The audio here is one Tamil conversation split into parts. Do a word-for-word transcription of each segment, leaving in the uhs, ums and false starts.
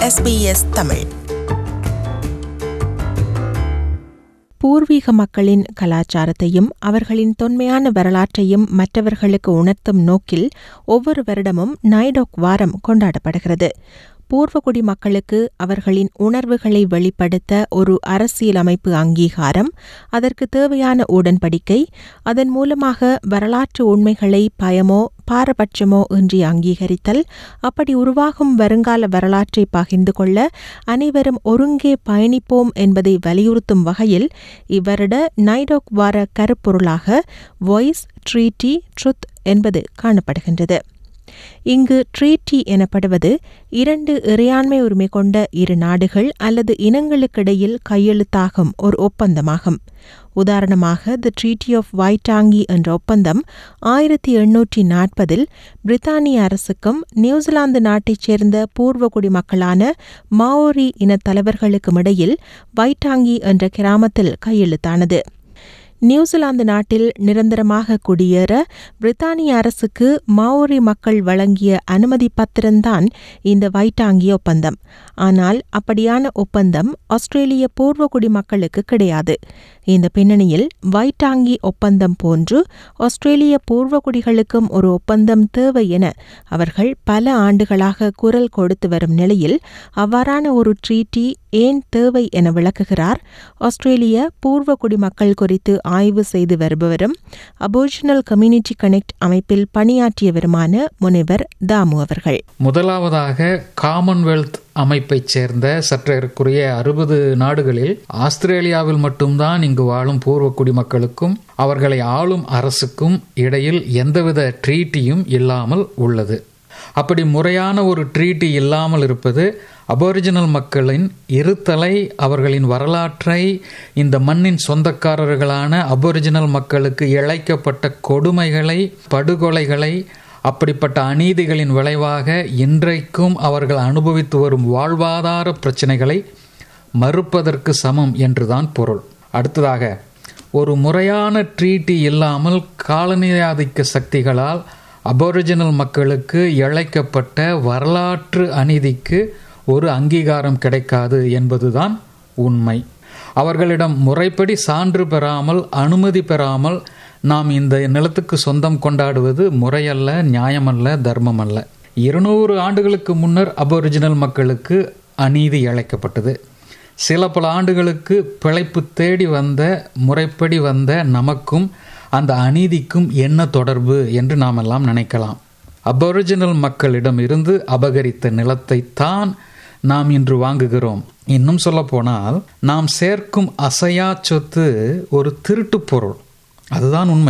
S B S Tamil. பூர்வீக மக்களின் கலாச்சாரத்தையும் அவர்களின் தொன்மையான வரலாற்றையும் மற்றவர்களுக்கு உணர்த்தும் நோக்கில் ஒவ்வொரு வருடமும் நைடோக் வாரம் கொண்டாடப்படுகிறது. பூர்வகுடி மக்களுக்கு அவர்களின் உணர்வுகளை வெளிப்படுத்த ஒரு அரசியலமைப்பு அங்கீகாரம், அதற்கு தேவையான உடன்படிக்கை, அதன் மூலமாக வரலாற்று உண்மைகளை பயமோ பாரபட்சமோ இன்றி அங்கீகரித்தல், அப்படி உருவாகும் வருங்கால வரலாற்றை பகிர்ந்து கொள்ள அனைவரும் ஒருங்கே பயணிப்போம் என்பதை வலியுறுத்தும் வகையில் இவ்வருட நைடோக் வார கருப்பொருளாக வாய்ஸ், ட்ரீட்டி, ட்ருத் என்பது காணப்படுகின்றது. இங்கு ட்ரீட்டி எனப்படுவது இரண்டு இறையாண்மை உரிமை கொண்ட இரு நாடுகள் அல்லது இனங்களுக்கிடையில் கையெழுத்தாகும் ஒரு ஒப்பந்தமாகும். உதாரணமாக தி ட்ரீட்டி ஆஃப் வைட்டாங்கி என்ற ஒப்பந்தம் ஆயிரத்தி எண்ணூற்றி நாற்பதில் பிரித்தானிய அரசுக்கும் நியூசிலாந்து நாட்டைச் சேர்ந்த பூர்வகுடி மக்களான மாவோரி இனத் தலைவர்களுக்கும் இடையில் வைட்டாங்கி என்ற கிராமத்தில் கையெழுத்தானது. நியூசிலாந்து நாட்டில் நிரந்தரமாக குடியேற பிரித்தானிய அரசுக்கு மாவோரி மக்கள் வழங்கிய அனுமதி பத்திரம்தான் இந்த வைட்டாங்கி ஒப்பந்தம். ஆனால் அப்படியான ஒப்பந்தம் ஆஸ்திரேலிய பூர்வகுடி மக்களுக்கு கிடையாது. இந்த பின்னணியில் வைட்டாங்கி ஒப்பந்தம் போன்று ஆஸ்திரேலிய பூர்வகுடிகளுக்கும் ஒரு ஒப்பந்தம் தேவை என அவர்கள் பல ஆண்டுகளாக குரல் கொடுத்து வரும் நிலையில் அவ்வாறான ஒரு ட்ரீட்டி ஏன் தேவை என விளக்குகிறார் ஆஸ்திரேலிய பூர்வகுடி மக்கள் குறித்து ஆய்வு செய்து வருபவரும் அபோரிஜினல் கம்யூனிட்டி கனெக்ட் அமைப்பில் பணியாற்றியவருமான முனைவர் தாமு அவர்கள். முதலாவதாக காமன்வெல்த் அமைப்பைச் சேர்ந்த சற்றேறக்குரிய அறுபது நாடுகளில் ஆஸ்திரேலியாவில் மட்டும்தான் இங்கு வாழும் பூர்வ குடிமக்களுக்கும் அவர்களை ஆளும் அரசுக்கும் இடையில் எந்தவித ட்ரீட்டியும் இல்லாமல் உள்ளது. அப்படி முறையான ஒரு ட்ரீட்டி இல்லாமல் இருப்பது அபோரிஜினல் மக்களின் இருத்தலை, அவர்களின் வரலாற்றை, இந்த மண்ணின் சொந்தக்காரர்களான அபோரிஜினல் மக்களுக்கு இழைக்கப்பட்ட கொடுமைகளை, படுகொலைகளை, அப்படிப்பட்ட அநீதிகளின் விளைவாக இன்றைக்கும் அவர்கள் அனுபவித்து வரும் வாழ்வாதார பிரச்சனைகளை மறுப்பதற்கு சமம் என்றுதான் பொருள். அடுத்ததாக, ஒரு முறையான ட்ரீட்டி இல்லாமல் காலனியாதிக்க சக்திகளால் அபோரிஜினல் மக்களுக்கு இழைக்கப்பட்ட வரலாற்று அநீதிக்கு ஒரு அங்கீகாரம் கிடைக்காது என்பதுதான் உண்மை. அவர்களிடம் முறைப்படி சான்று பெறாமல், அனுமதி பெறாமல் நாம் இந்த நிலத்துக்கு சொந்தம் கொண்டாடுவது முறையல்ல, நியாயமல்ல, தர்மமல்ல. இருநூறு ஆண்டுகளுக்கு முன்னர் அபோரிஜினல் மக்களுக்கு அநீதி இழைக்கப்பட்டது. சில பல ஆண்டுகளுக்கு பிழைப்பு தேடி வந்த, முறைப்படி வந்த நமக்கும் அந்த அநீதிக்கும் என்ன தொடர்பு என்று நாம் எல்லாம் நினைக்கலாம். அபோரிஜினல் மக்களிடம் இருந்து அபகரித்த நிலத்தை தான் நாம் இன்று வாங்குகிறோம். இன்னும் சொல்ல போனால், நாம் சேர்க்கும் அசையா சொத்து ஒரு திருட்டு பொருள். அதுதான் உண்மை.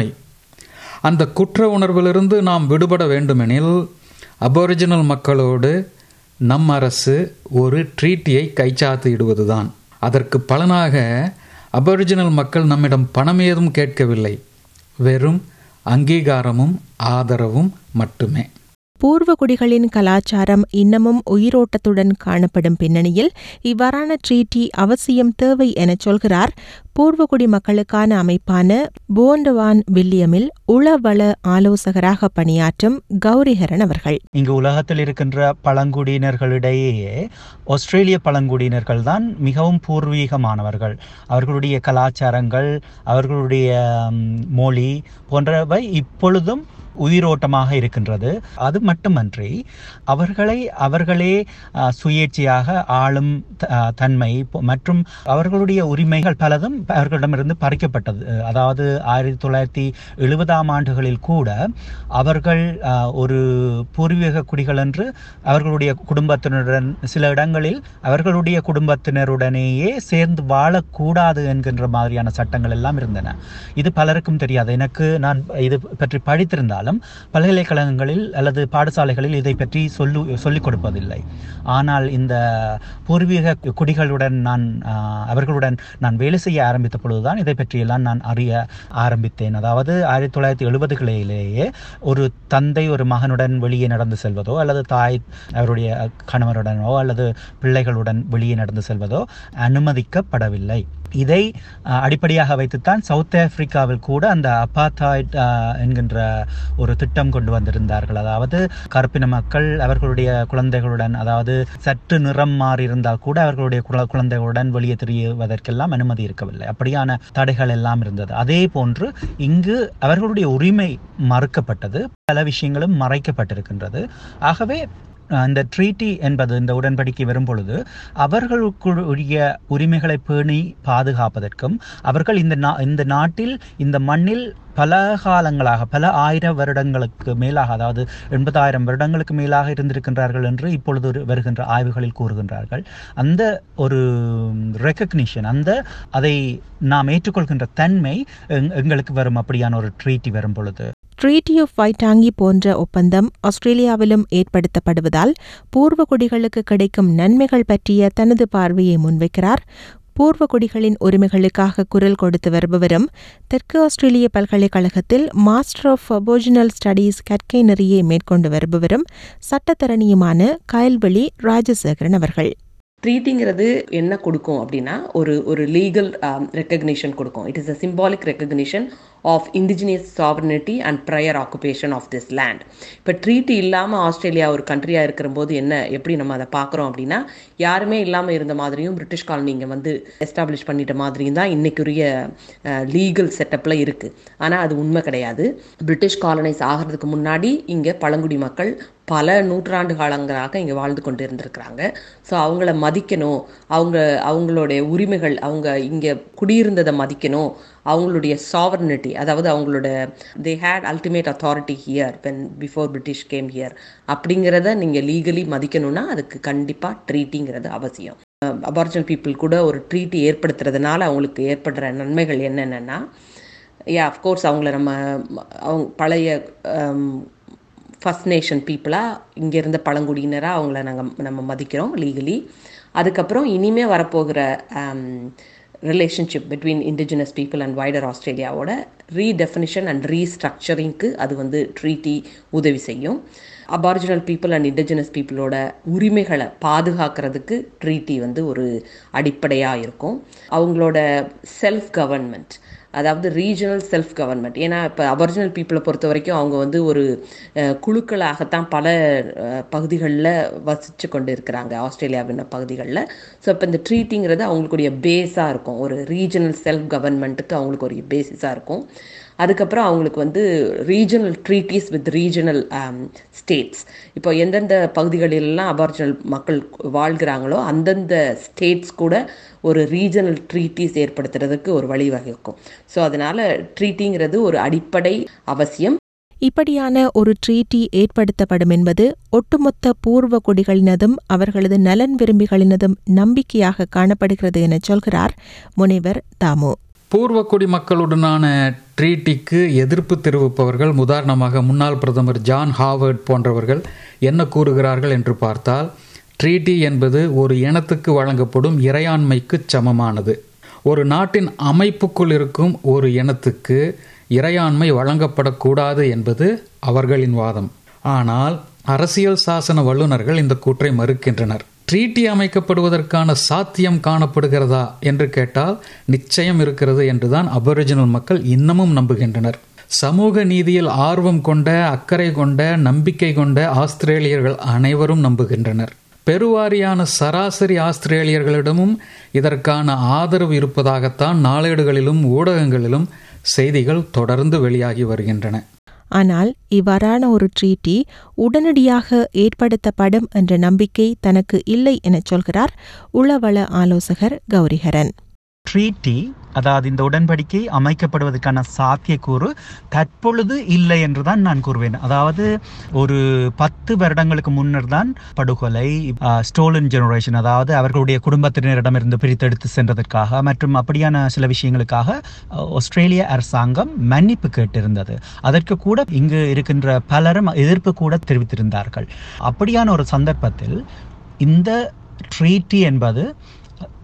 அந்த குற்ற உணர்விலிருந்து நாம் விடுபட வேண்டுமெனில் அபோரிஜினல் மக்களோடு நம் அரசு ஒரு ட்ரீட்டியை கைச்சாத்திடுவதுதான். அதற்கு பலனாக அபோரிஜினல் மக்கள் நம்மிடம் பணம் ஏதும் கேட்கவில்லை, வெறும் அங்கீகாரமும் ஆதரவும் மட்டுமே. பூர்வகுடிகளின் கலாச்சாரம் இன்னமும் உயிரோட்டத்துடன் காணப்படும் பின்னணியில் இவ்வாறான ட்ரீட்டி அவசியம் தேவை என சொல்கிறார் பூர்வகுடி மக்களுக்கான அமைப்பான போண்டவான் வில்லியமில் உளவள ஆலோசகராக பணியாற்றும் கௌரிஹரன் அவர்கள். இங்கு உலகத்தில் இருக்கின்ற பழங்குடியினர்களிடையே ஆஸ்திரேலிய பழங்குடியினர்கள் தான் மிகவும் பூர்வீகமானவர்கள். அவர்களுடைய கலாச்சாரங்கள், அவர்களுடைய மொழி போன்றவை இப்பொழுதும் உயிரோட்டமாக இருக்கின்றது. அது மட்டுமன்றி அவர்களை அவர்களே சுயேட்சையாக ஆளும் தன்மை மற்றும் அவர்களுடைய உரிமைகள் பலதும் அவர்களிடமிருந்து பறிக்கப்பட்டது. அதாவது ஆயிரத்தி தொள்ளாயிரத்தி எழுபதாம் ஆண்டுகளில் கூட அவர்கள் ஒரு பூர்வீக குடிகள் என்று அவர்களுடைய குடும்பத்தினருடன், சில இடங்களில் அவர்களுடைய குடும்பத்தினருடனேயே சேர்ந்து வாழக்கூடாது என்கின்ற மாதிரியான சட்டங்கள் எல்லாம் இருந்தன. இது பலருக்கும் தெரியாது. எனக்கு நான் இது பற்றி படித்திருந்தால் பல்கலைக்கழகங்களில் அல்லது பாடசாலைகளில் இதை பற்றி சொல்லு சொல்லிக் கொடுப்பதில்லை. ஆனால் இந்த பூர்வீக குடிகளுடன் நான் அவர்களுடன் நான் வேலை செய்ய ஆரம்பித்த பொழுதுதான் இதை பற்றியெல்லாம் நான் அறிய ஆரம்பித்தேன். அதாவது ஆயிரத்தி தொள்ளாயிரத்தி எழுபதுகளிலேயே ஒரு தந்தை ஒரு மகனுடன் வெளியே நடந்து செல்வதோ அல்லது தாய் அவருடைய கணவருடனோ அல்லது பிள்ளைகளுடன் வெளியே நடந்து செல்வதோ அனுமதிக்கப்படவில்லை. இதை அடிப்படையாக வைத்துத்தான் சவுத் ஆப்பிரிக்காவில் கூட அந்த அபார்த்தாய்ட் என்கின்ற ஒரு திட்டம் கொண்டு வந்திருந்தார்கள். அதாவது கருப்பின மக்கள் அவர்களுடைய குழந்தைகளுடன், அதாவது சற்று நிறம் மாறி இருந்தால் கூட அவர்களுடைய குழந்தைகளுடன் வெளியே தெரிவதற்கெல்லாம் அனுமதி இருக்கவில்லை. அப்படியான தடைகள் எல்லாம் இருந்தது. அதே போன்று இங்கு அவர்களுடைய உரிமை மறுக்கப்பட்டது, பல விஷயங்களும் மறைக்கப்பட்டிருக்கின்றது. ஆகவே இந்த ட்ரீட்டி என்பது, இந்த உடன்படிக்கை வரும் பொழுது அவர்களுக்குரிய உரிமைகளை பேணி பாதுகாப்பதற்கும், அவர்கள் இந்த நா இந்த நாட்டில் இந்த மண்ணில் பல காலங்களாக, பல ஆயிரம் வருடங்களுக்கு மேலாக, அதாவது எண்பதாயிரம் வருடங்களுக்கு மேலாக இருந்திருக்கின்றார்கள் என்று இப்பொழுது வருகின்ற ஆய்வுகளில் கூறுகின்றார்கள். அந்த ஒரு ரெக்கக்னிஷன், அந்த அதை நாம் ஏற்றுக்கொள்கின்ற தன்மை எங்களுக்கு வரும் அப்படியான ஒரு ட்ரீட்டி வரும் பொழுது. ட்ரீட்டி ஆஃப் வைட்டாங்கி போன்ற ஒப்பந்தம் ஆஸ்திரேலியாவிலும் ஏற்படுத்தப்படுவதால் பூர்வகுடிகளுக்கு கிடைக்கும் நன்மைகள் பற்றிய தனது பார்வையை முன்வைக்கிறார் பூர்வகுடிகளின் உரிமைகளுக்காக குரல் கொடுத்து வருபவரும் தெற்கு ஆஸ்திரேலிய பல்கலைக்கழகத்தில் மாஸ்டர் ஆஃப் அபோரிஜினல் ஸ்டடீஸ் கற்கை நெறியை மேற்கொண்டு வருபவரும் சட்டத்தரணியுமான கயல்வெளி ராஜசேகரன் அவர்கள். ட்ரீட்டிங்கிறது என்ன கொடுக்கும் அப்படின்னா, ஒரு ஒரு லீகல் ரெக்கக்னிஷன் கொடுக்கும். It is a symbolic recognition of indigenous sovereignty and prior occupation of this land. இப்போ ட்ரீட்டி இல்லாமல் ஆஸ்திரேலியா ஒரு கண்ட்ரியாக இருக்கிற போது என்ன எப்படி நம்ம அதை பார்க்குறோம் அப்படின்னா, யாருமே இல்லாமல் இருந்த மாதிரியும் பிரிட்டிஷ் காலனி இங்கே வந்து எஸ்டாப்ளிஷ் பண்ணிட்ட மாதிரியும் தான் இன்றைக்குரிய லீகல் செட்டப்பில் இருக்குது. ஆனால் அது உண்மை கிடையாது. பிரிட்டிஷ் காலனைஸ் ஆகிறதுக்கு முன்னாடி இங்கே பழங்குடி மக்கள் பல நூற்றாண்டு காலங்களாக இங்கே வாழ்ந்து கொண்டு இருந்திருக்கிறாங்க. ஸோ அவங்கள மதிக்கணும், அவங்க அவங்களுடைய உரிமைகள், அவங்க இங்கே குடியிருந்ததை மதிக்கணும், அவங்களுடைய சாவர்னிட்டி, அதாவது அவங்களோட they had ultimate authority here when before British came here அப்படிங்கிறத நீங்கள் லீகலி மதிக்கணும்னா அதுக்கு கண்டிப்பாக ட்ரீட்டிங்கிறது அவசியம். அபாரிஜினல் பீப்புள் கூட ஒரு ட்ரீட்டி ஏற்படுத்துறதுனால அவங்களுக்கு ஏற்படுற நன்மைகள் என்னென்னா, யா அஃப்கோர்ஸ் அவங்கள நம்ம அவங்க பழைய ஃபர்ஸ்ட் நேஷன் பீப்புளாக இங்கே இருந்த பழங்குடியினராக அவங்கள நாங்கள் நம்ம மதிக்கிறோம் லீகலி. அதுக்கப்புறம் இனிமே வரப்போகிற relationship between indigenous people and wider ஆஸ்திரேலியாவோட ரீடெஃபினிஷன் அண்ட் ரீஸ்ட்ரக்சரிங்க்கு அது வந்து ட்ரீட்டி உதவி செய்யும். அபாரிஜினல் பீப்புள் அண்ட் இண்டிஜினஸ் பீப்புளோட உரிமைகளை பாதுகாக்கிறதுக்கு ட்ரீட்டி வந்து ஒரு அடிப்படையாக இருக்கும். அவங்களோட செல்ஃப் கவர்மெண்ட், அதாவது ரீஜனல் செல்ஃப் கவர்மெண்ட். ஏன்னா இப்போ அபரிஜினல் பீப்புளை பொறுத்த வரைக்கும் அவங்க வந்து ஒரு குழுக்களாகத்தான் பல பகுதிகளில் வசித்து கொண்டு இருக்கிறாங்க ஆஸ்திரேலியாவின் பகுதிகளில். ஸோ இப்போ இந்த ட்ரீட்டிங்கிறது அவங்களுக்குடைய பேஸாக இருக்கும், ஒரு ரீஜனல் செல்ஃப் கவர்மெண்ட்டுக்கு அவங்களுக்கு ஒரு பேஸாக இருக்கும். அதுக்கப்புறம் அவங்களுக்கு வந்து regional treaties with regional states. இப்போ எந்தெந்த பகுதிகளிலெல்லாம் அபாரிஜினல் மக்கள் வாழ்கிறாங்களோ அந்தந்த ஸ்டேட்ஸ் கூட ஒரு ரீஜனல் ட்ரீட்டிஸ் ஏற்படுத்துறதுக்கு ஒரு வழிவகுக்கும். ஸோ அதனால் ட்ரீட்டிங்கிறது ஒரு அடிப்படை அவசியம். இப்படியான ஒரு ட்ரீட்டி ஏற்படுத்தப்படும் என்பது ஒட்டுமொத்த பூர்வ குடிகளினதும் அவர்களது நலன் விரும்பிகளினதும் நம்பிக்கையாக காணப்படுகிறது என சொல்கிறார் முனைவர் தாமு. பூர்வக்குடி மக்களுடனான ட்ரீட்டிக்கு எதிர்ப்பு தெரிவிப்பவர்கள், உதாரணமாக முன்னாள் பிரதமர் ஜான் ஹாவர்ட் போன்றவர்கள் என்ன கூறுகிறார்கள் என்று பார்த்தால், ட்ரீட்டி என்பது ஒரு இனத்துக்கு வழங்கப்படும் இறையாண்மைக்கு சமமானது. ஒரு நாட்டின் அமைப்புக்குள் இருக்கும் ஒரு இனத்துக்கு இறையாண்மை வழங்கப்படக்கூடாது என்பது அவர்களின் வாதம். ஆனால் அரசியல் சாசன வல்லுநர்கள் இந்த கூற்றை மறுக்கின்றனர். ட்ரீட்டி அமைக்கப்படுவதற்கான சாத்தியம் காணப்படுகிறதா என்று கேட்டால் நிச்சயம் இருக்கிறது என்றுதான் அபரிஜினல் மக்கள் இன்னமும் நம்புகின்றனர். சமூக நீதியில் ஆர்வம் கொண்ட, அக்கறை கொண்ட, நம்பிக்கை கொண்ட ஆஸ்திரேலியர்கள் அனைவரும் நம்புகின்றனர். பெருவாரியான சராசரி ஆஸ்திரேலியர்களிடமும் இதற்கான ஆதரவு இருப்பதாகத்தான் நாளேடுகளிலும் ஊடகங்களிலும் செய்திகள் தொடர்ந்து வெளியாகி வருகின்றன. ஆனால் இவ்வாறான ஒரு ட்ரீட்டி உடனடியாக ஏற்படுத்தப்படும் என்ற நம்பிக்கை தனக்கு இல்லை என சொல்கிறார் உளவள ஆலோசகர் கௌரிஹரன். ட்ரீட்டி, அதாவது இந்த உடன்படிக்கை அமைக்கப்படுவதற்கான சாத்தியக்கூறு தற்பொழுது இல்லை என்றுதான் நான் கூறுவேன். அதாவது ஒரு பத்து வருடங்களுக்கு முன்னர் தான் படுகொலை, ஸ்டோலன் ஜெனரேஷன், அதாவது அவர்களுடைய குடும்பத்தினரிடமிருந்து பிரித்தெடுத்து சென்றதற்காக மற்றும் அப்படியான சில விஷயங்களுக்காக ஆஸ்திரேலிய அரசாங்கம் மன்னிப்பு கேட்டிருந்தது. அதற்கு கூட இங்கு இருக்கின்ற பலரும் எதிர்ப்பு கூட தெரிவித்திருந்தார்கள். அப்படியான ஒரு சந்தர்ப்பத்தில் இந்த ட்ரீட்டி என்பது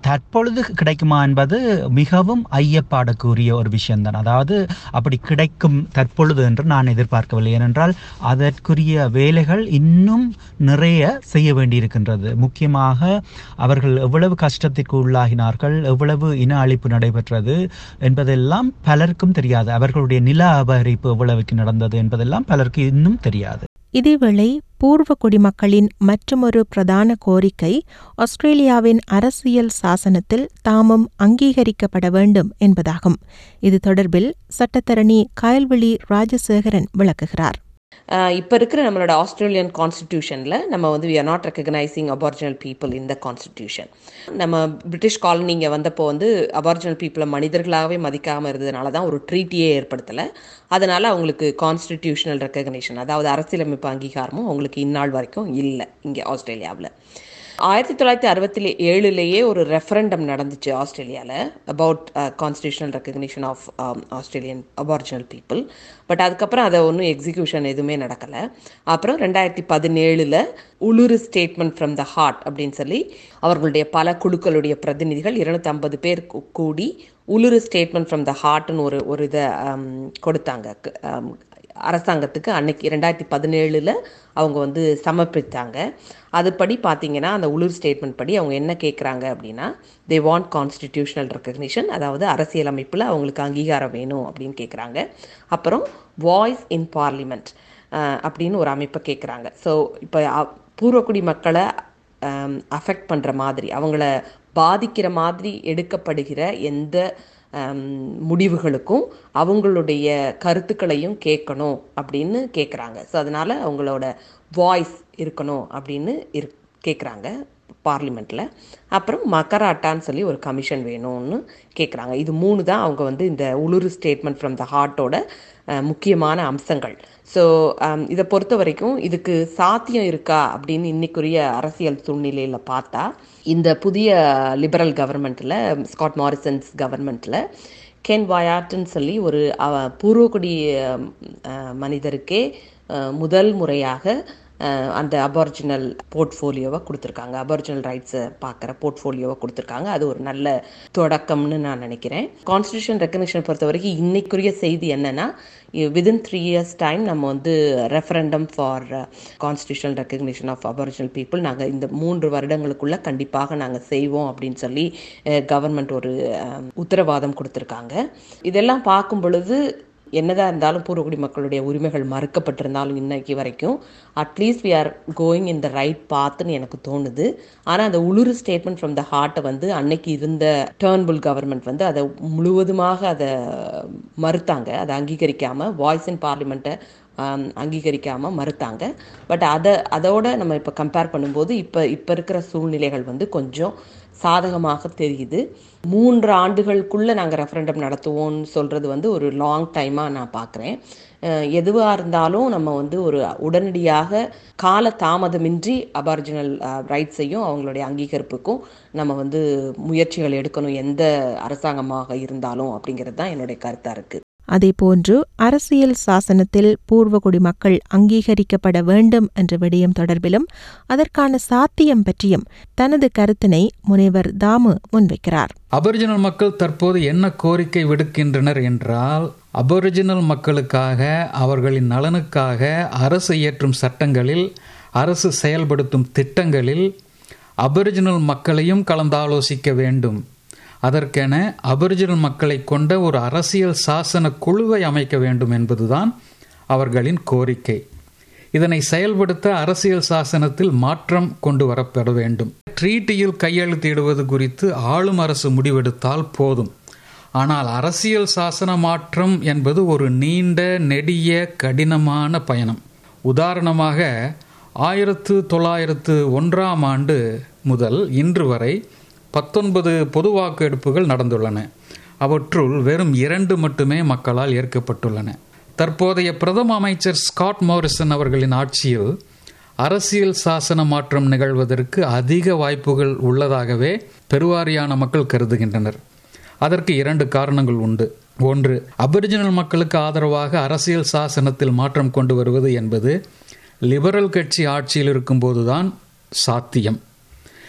தற்பொழுது கிடைக்குமா என்பது மிகவும் ஐயப்பாடுக்குரிய ஒரு விஷயம்தான். அதாவது அப்படி கிடைக்கும் தற்பொழுது என்று நான் எதிர்பார்க்கவில்லை. ஏனென்றால் அதற்குரிய வேலைகள் இன்னும் நிறைய செய்ய வேண்டியிருக்கின்றது. முக்கியமாக அவர்கள் எவ்வளவு கஷ்டத்திற்கு உள்ளாகினார்கள், எவ்வளவு இன அழிப்பு நடைபெற்றது என்பதெல்லாம் பலருக்கும் தெரியாது. அவர்களுடைய நில அபகரிப்பு எவ்வளவுக்கு நடந்தது என்பதெல்லாம் பலருக்கு இன்னும் தெரியாது. இதேவேளை பூர்வ குடிமக்களின் மற்றுமொரு பிரதான கோரிக்கை ஆஸ்திரேலியாவின் அரசியல் சாசனத்தில் தாமும் அங்கீகரிக்கப்பட வேண்டும் என்பதாகும். இது தொடர்பில் சட்டத்தரணி கயல்விழி ராஜசேகரன் விளக்குகிறார். இப்போ இருக்கிற நம்மளோட ஆஸ்திரேலியன் கான்ஸ்டிடியூஷனில் நம்ம வந்து we are not recognising Aboriginal people in the constitution. நம்ம பிரிட்டிஷ் காலனிங்க வந்தப்போ வந்து அபாரிஜினல் பீப்புளை மனிதர்களாகவே மதிக்காமல் இருந்ததுனால தான் ஒரு ட்ரீட்டியே ஏற்படுத்தலை. அதனால் அவங்களுக்கு கான்ஸ்டிடியூஷனல் ரெக்கக்னேஷன், அதாவது அரசியலமைப்பு அங்கீகாரமும் அவங்களுக்கு இந்நாள் வரைக்கும் இல்லை இங்கே ஆஸ்திரேலியாவில். ஆயிரத்தி தொள்ளாயிரத்தி அறுபத்தி ஏழுலேயே ஒரு ரெஃபரண்டம் நடந்துச்சு ஆஸ்திரேலியாவில் about constitutional recognition of Australian Aboriginal people. But அதுக்கப்புறம் அதை ஒன்றும் எக்ஸிக்யூஷன் எதுவுமே நடக்கலை. அப்புறம் ரெண்டாயிரத்தி பதினேழில் Uluru statement from the heart அப்படின்னு சொல்லி அவர்களுடைய பல குழுக்களுடைய பிரதிநிதிகள் இருநூத்தி ஐம்பது பேர் கூடி உளுரு ஸ்டேட்மெண்ட் ஃப்ரம் த ஹார்ட்னு ஒரு ஒரு இதை கொடுத்தாங்க அரசாங்கத்துக்கு. அன்னைக்கு ரெண்டாயிரத்தி பதினேழில் அவங்க வந்து சமர்ப்பித்தாங்க. அதுபடி பார்த்தீங்கன்னா அந்த உளுர் ஸ்டேட்மெண்ட் படி அவங்க என்ன கேட்குறாங்க அப்படின்னா, தே வாண்ட் கான்ஸ்டிடியூஷனல் ரெக்கக்னிஷன், அதாவது அரசியலமைப்பில் அவங்களுக்கு அங்கீகாரம் வேணும் அப்படின்னு கேட்குறாங்க. அப்புறம் வாய்ஸ் இன் பார்லிமெண்ட் அப்படின்னு ஒரு அமைப்பை கேட்குறாங்க. ஸோ இப்போ பூர்வக்குடி மக்களை அஃபெக்ட் பண்ணுற மாதிரி, அவங்கள பாதிக்கிற மாதிரி எடுக்கப்படுகிற எந்த முடிவுகளுக்கும் அவங்களுடைய கருத்துக்களையும் கேட்கணும் அப்படின்னு கேட்குறாங்க. ஸோ அதனால் அவங்களோட வாய்ஸ் இருக்கணும் அப்படின்னு இரு கேட்குறாங்க பார்லிமெண்ட்டில். அப்புறம் மக்கராட்டான்னு சொல்லி ஒரு கமிஷன் வேணும்னு கேட்குறாங்க. இது மூணு தான் அவங்க வந்து இந்த உளுரு ஸ்டேட்மெண்ட் ஃப்ரம் த ஹார்ட்டோட முக்கியமான அம்சங்கள். ஸோ இதை பொறுத்த வரைக்கும் இதுக்கு சாத்தியம் இருக்கா அப்படின்னு இன்னைக்குரிய அரசியல் சூழ்நிலையில் பார்த்தா, இந்த புதிய லிபரல் கவர்மெண்ட்டில், ஸ்காட் மாரிசன்ஸ் கவர்மெண்ட்டில் கென் வயாட்ன்னு சொல்லி ஒரு பூர்வக்குடி மனிதருக்கே முதல் முறையாக அந்த அபாரிஜினல் போர்ட்ஃபோலியோவை கொடுத்துருக்காங்க, அபாரிஜினல் ரைட்ஸை பார்க்குற போர்ட்ஃபோலியோவை கொடுத்துருக்காங்க. அது ஒரு நல்ல தொடக்கம்னு நான் நினைக்கிறேன். கான்ஸ்டிடியூஷன் ரெக்கக்னிஷன் பொறுத்த வரைக்கும் இன்னைக்குரிய செய்தி என்னென்னா, வித்தின் த்ரீ இயர்ஸ் டைம் நம்ம வந்து referendum for constitutional recognition of Aboriginal people நாங்கள் இந்த மூன்று வருடங்களுக்குள்ளே கண்டிப்பாக நாங்கள் செய்வோம் அப்படின்னு சொல்லி கவர்மெண்ட் ஒரு உத்தரவாதம் கொடுத்துருக்காங்க. இதெல்லாம் பார்க்கும் பொழுது என்னதான் இருந்தாலும் பூர்வக்குடி மக்களுடைய உரிமைகள் மறுக்கப்பட்டிருந்தாலும் இன்னைக்கு வரைக்கும் at least we are going in the right பாத்துன்னு எனக்கு தோணுது. ஆனால் அந்த உளுரு ஸ்டேட்மெண்ட் ஃப்ரம் த ஹார்ட்டை வந்து அன்னைக்கு இருந்த டர்ன்புல் கவர்மெண்ட் வந்து அதை முழுவதுமாக அதை மறுத்தாங்க, அதை அங்கீகரிக்காமல், வாய்ஸ் இன் பார்லிமெண்ட்டை அங்கீகரிக்காமல் மறுத்தாங்க. பட் அதை அதோட நம்ம இப்போ கம்பேர் பண்ணும்போது இப்போ இப்போ இருக்கிற சூழ்நிலைகள் வந்து கொஞ்சம் சாதகமாக தெரியுது. மூன்று ஆண்டுகளுக்குள்ளே நாங்கள் ரெஃபரண்டம் நடத்துவோம்னு சொல்கிறது வந்து ஒரு லாங் டைமாக நான் பார்க்குறேன். எதுவாக இருந்தாலும் நம்ம வந்து ஒரு உடனடியாக கால தாமதமின்றி அபாரிஜினல் ரைட்ஸையும் அவங்களுடைய அங்கீகரிப்புக்கும் நம்ம வந்து முயற்சிகள் எடுக்கணும், எந்த அரசாங்கமாக இருந்தாலும் அப்படிங்கிறது தான் என்னுடைய கருத்தாக இருக்குது. அதேபோன்று அரசியல் சாசனத்தில் பூர்வகுடி மக்கள் அங்கீகரிக்கப்பட வேண்டும் என்ற விடயம் தொடர்பிலும் அதற்கான சாத்தியம் பற்றியும் தனது கருத்தினை முனைவர் தாமு முன்வைக்கிறார். அபரிஜினல் மக்கள் தற்போது என்ன கோரிக்கை விடுக்கின்றனர் என்றால், அபரிஜினல் மக்களுக்காக, அவர்களின் நலனுக்காக அரசு இயற்றும் சட்டங்களில், அரசு செயல்படுத்தும் திட்டங்களில் அபரிஜினல் மக்களையும் கலந்தாலோசிக்க வேண்டும். அதற்கென அபரிஜினல் மக்களை கொண்ட ஒரு அரசியல் சாசன குழுவை அமைக்க வேண்டும் என்பதுதான் அவர்களின் கோரிக்கை. இதனை செயல்படுத்த அரசியல் சாசனத்தில் மாற்றம் கொண்டு வரப்பட வேண்டும். ட்ரீட்டியில் கையெழுத்திடுவது குறித்து ஆளும் அரசு முடிவெடுத்தால் போதும். ஆனால் அரசியல் சாசன மாற்றம் என்பது ஒரு நீண்ட நெடிய கடினமான பயணம். உதாரணமாக ஆயிரத்து தொள்ளாயிரத்து ஒன்றாம் ஆண்டு முதல் இன்று வரை பத்தொன்பது பொது வாக்கெடுப்புகள் நடந்துள்ளன. அவற்றுள் வெறும் இரண்டு மட்டுமே மக்களால் ஏற்கப்பட்டுள்ளன. தற்போதைய பிரதம அமைச்சர் ஸ்காட் மாரிசன் அவர்களின் ஆட்சியில் அரசியல் சாசன மாற்றம் நிகழ்வதற்கு அதிக வாய்ப்புகள் உள்ளதாகவே பெருவாரியான மக்கள் கருதுகின்றனர். அதற்கு இரண்டு காரணங்கள் உண்டு. ஒன்று, அபரிஜினல் மக்களுக்கு ஆதரவாக அரசியல் சாசனத்தில் மாற்றம் கொண்டு வருவது என்பது லிபரல் கட்சி ஆட்சியில் இருக்கும்போதுதான் சாத்தியம்.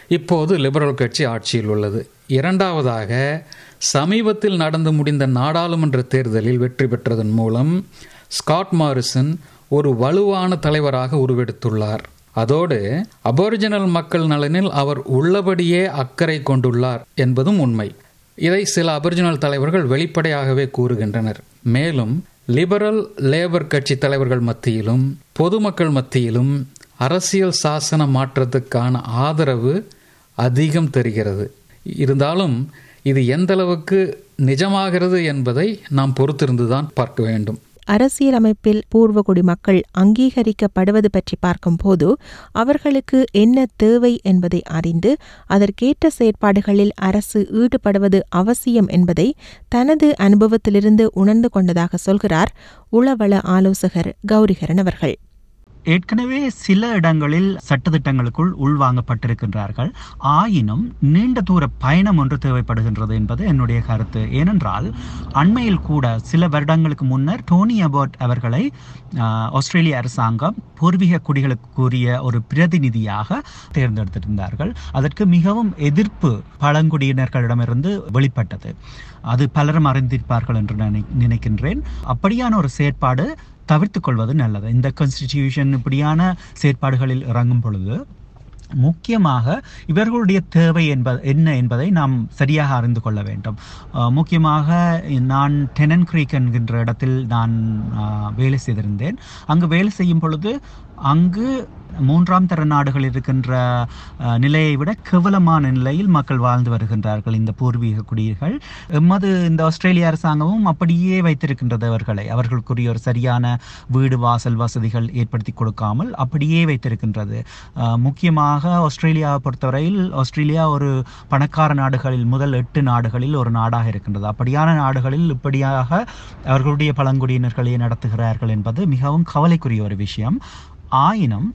இப்போது லிபரல் கட்சி ஆட்சியில் உள்ளது. இரண்டாவதாக, சமீபத்தில் நடந்து முடிந்த நாடாளுமன்ற தேர்தலில் வெற்றி பெற்றதன் மூலம் ஸ்காட் மாரிசன் ஒரு வலுவான தலைவராக உருவெடுத்துள்ளார். அதோடு அபோரிஜினல் மக்கள் நலனில் அவர் உள்ளபடியே அக்கறை கொண்டுள்ளார் என்பதும் உண்மை. இதை சில அபோரிஜினல் தலைவர்கள் வெளிப்படையாகவே கூறுகின்றனர். மேலும் லிபரல் லேபர் கட்சி தலைவர்கள் மத்தியிலும் பொதுமக்கள் மத்தியிலும் அரசியல் சாசன மாற்றத்துக்கான ஆதரவு அதிகம் தெரிகிறது. இருந்தாலும் இது எந்தளவுக்கு நிஜமாகிறது என்பதை நாம் பொறுத்திருந்துதான் பார்க்க வேண்டும். அரசியலமைப்பில் பூர்வகுடி மக்கள் அங்கீகரிக்கப்படுவது பற்றி பார்க்கும்போது அவர்களுக்கு என்ன தேவை என்பதை அறிந்து அதற்கேற்ற செயற்பாடுகளில் அரசு ஈடுபடுவது அவசியம் என்பதை தனது அனுபவத்திலிருந்து உணர்ந்து கொண்டதாக சொல்கிறார் உளவள ஆலோசகர் கௌரிகரன் அவர்கள். ஏற்கனவே சில இடங்களில் சட்டத்திட்டங்களுக்குள் உள்வாங்கப்பட்டிருக்கின்றார்கள். ஆயினும் நீண்ட தூர பயணம் ஒன்று தேவைப்படுகின்றது என்பது என்னுடைய கருத்து. ஏனென்றால் அண்மையில் கூட சில வருடங்களுக்கு முன்னர் டோனி அபாட் அவர்களை ஆஸ்திரேலிய அரசாங்கம் பூர்வீக குடிகளுக்குரிய ஒரு பிரதிநிதியாக தேர்ந்தெடுத்திருந்தார்கள். அதற்கு மிகவும் எதிர்ப்பு பழங்குடியினர்களிடமிருந்து வெளிப்பட்டது. அது பலரும் அறிந்திருப்பார்கள் என்று நினைக்கின்றேன். அப்படியான ஒரு செயற்பாடு தவிர்த்து கொள்வது நல்லது. இந்த கான்ஸ்டிடியூஷன் இப்படியான செயற்பாடுகளில் இறங்கும் பொழுது முக்கியமாக இவர்களுடைய தேவை என்பது என்ன என்பதை நாம் சரியாக அறிந்து கொள்ள வேண்டும். முக்கியமாக நான் டெனன் கிரீக் என்கின்ற இடத்தில் நான் வேலை செய்திருந்தேன். அங்கு வேலை செய்யும் பொழுது அங்கு மூன்றாம் தர நாடுகளில் இருக்கின்ற நிலையை விட கேவலமான நிலையில் மக்கள் வாழ்ந்து வருகின்றார்கள் இந்த பூர்வீக குடிகள். எமது இந்த ஆஸ்திரேலிய அரசாங்கமும் அப்படியே வைத்திருக்கின்றது அவர்களை. அவர்களுக்குரிய ஒரு சரியான வீடு வாசல் வசதிகள் ஏற்படுத்தி கொடுக்காமல் அப்படியே வைத்திருக்கின்றது. முக்கியமாக ஆஸ்திரேலியாவை பொறுத்தவரையில் ஆஸ்திரேலியா ஒரு பணக்கார நாடுகளில் முதல் எட்டு நாடுகளில் ஒரு நாடாக இருக்கின்றது. அப்படியான நாடுகளில் இப்படியாக அவர்களுடைய பழங்குடியினர்களை நடத்துகிறார்கள் என்பது மிகவும் கவலைக்குரிய ஒரு விஷயம். ஆயினும்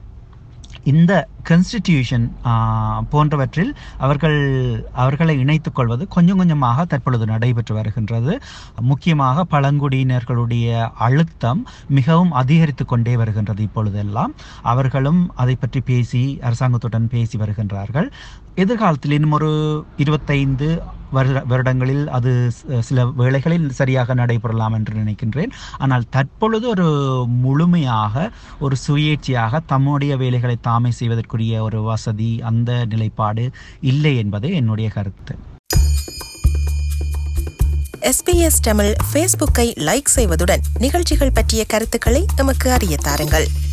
இந்த கான்ஸ்டிடியூஷன் போன்றவற்றில் அவர்கள் அவர்களை இணைத்துக் கொள்வது கொஞ்சம் கொஞ்சமாக தற்பொழுது நடைபெற்று வருகின்றது. முக்கியமாக பழங்குடியினர்களுடைய அழுத்தம் மிகவும் அதிகரித்து கொண்டே வருகின்றது. இப்பொழுதெல்லாம் அவர்களும் அதை பற்றி பேசி அரசாங்கத்துடன் பேசி வருகின்றார்கள். எதிர்காலத்தில் இன்னும் ஒரு இருபத்தைந்து வருடங்களில் அது சில வேளைகளில் சரியாக நடைபெறலாம் என்று நினைக்கின்றேன். ஆனால் தற்பொழுது ஒரு முழுமையாக ஒரு சுயேட்சையாக தம்முடைய வேலைகளை தாமே செய்வதற்குரிய ஒரு வசதி அந்த நிலைப்பாடு இல்லை என்பதே என்னுடைய கருத்து. எஸ்பிஎஸ் தமிழ் ஃபேஸ்புக்கை லைக் செய்வதுடன் நிகழ்ச்சிகள் பற்றிய கருத்துக்களை நமக்கு அறிய தாருங்கள்.